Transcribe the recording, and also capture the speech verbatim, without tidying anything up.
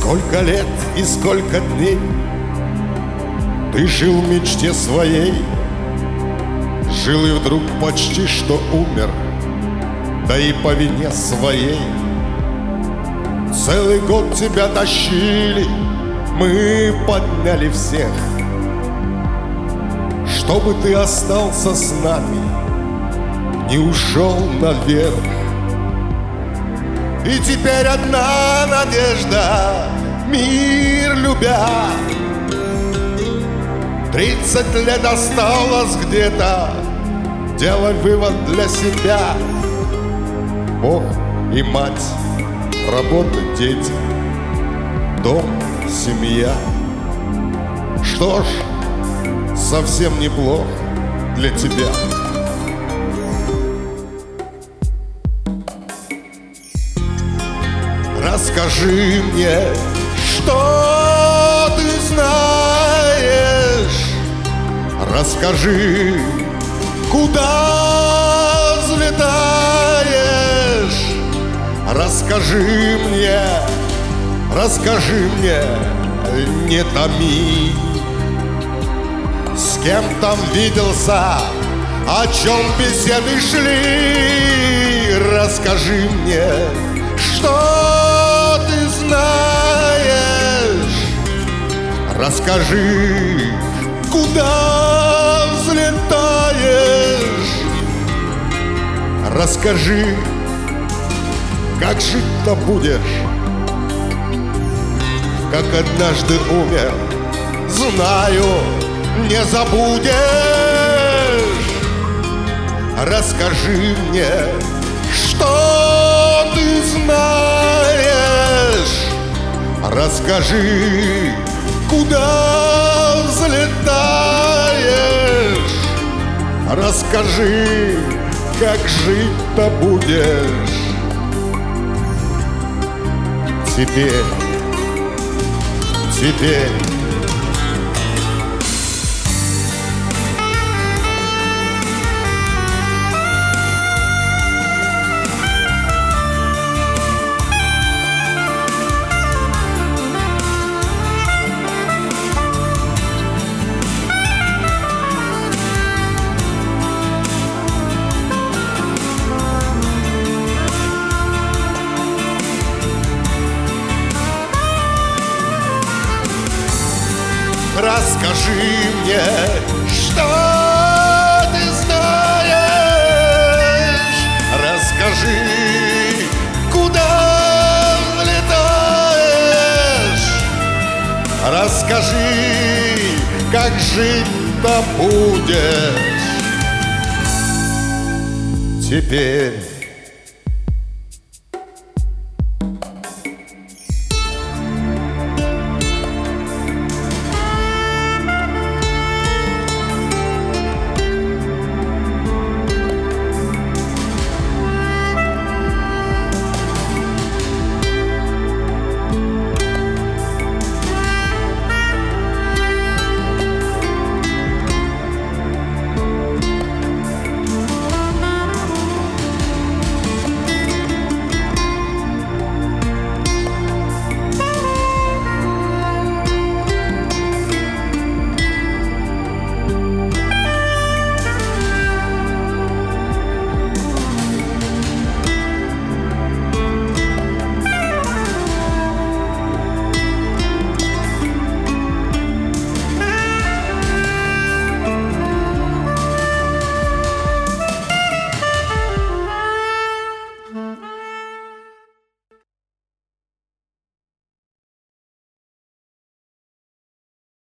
Сколько лет и сколько дней ты жил в мечте своей, жил и вдруг почти что умер, да и по вине своей. Целый год тебя тащили, мы подняли всех, чтобы ты остался с нами, не ушел наверх. И теперь одна надежда, мир любя. Тридцать лет осталось где-то, делай вывод для себя. Бог и мать, работа, дети, дом, семья. Что ж, совсем неплохо для тебя. Расскажи мне, что ты знаешь. Расскажи, куда взлетаешь. Расскажи мне, расскажи мне, не томи. С кем там виделся, о чем беседы шли. Расскажи мне, что ты знаешь. Расскажи, куда взлетаешь. Расскажи, как жить-то будешь, как однажды умер. Знаю, не забудешь. Расскажи мне, что ты знаешь. Расскажи, куда взлетаешь. Расскажи, как жить-то будешь. Теперь, теперь расскажи мне, что ты знаешь. Расскажи, куда взлетаешь. Расскажи, как жить-то будешь. Теперь